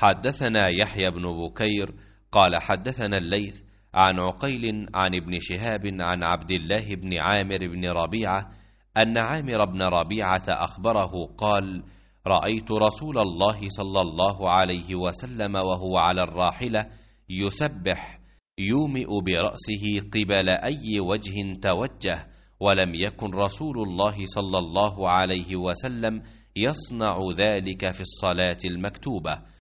حدثنا يحيى بن بكير قال حدثنا الليث عن عقيل عن ابن شهاب عن عبد الله بن عامر بن ربيعة أن عامر بن ربيعة أخبره قال: رأيت رسول الله صلى الله عليه وسلم وهو على الراحلة يسبح يومئ برأسه قبل أي وجه توجه، ولم يكن رسول الله صلى الله عليه وسلم يصنع ذلك في الصلاة المكتوبة.